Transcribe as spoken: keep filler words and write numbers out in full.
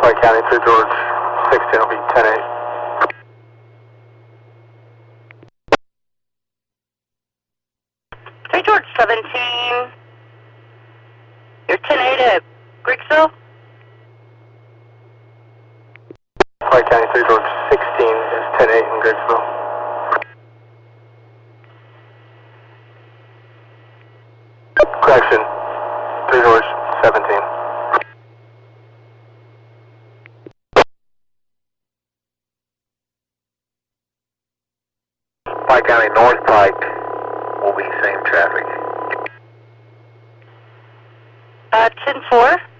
Pike County, three George sixteen will be ten eight. three George seventeen, you're ten eight at Griggsville? Pike County, three George sixteen is ten eight in Griggsville. Correction, three George seventeen. Pike County, North Pike will be same traffic. Uh, ten four.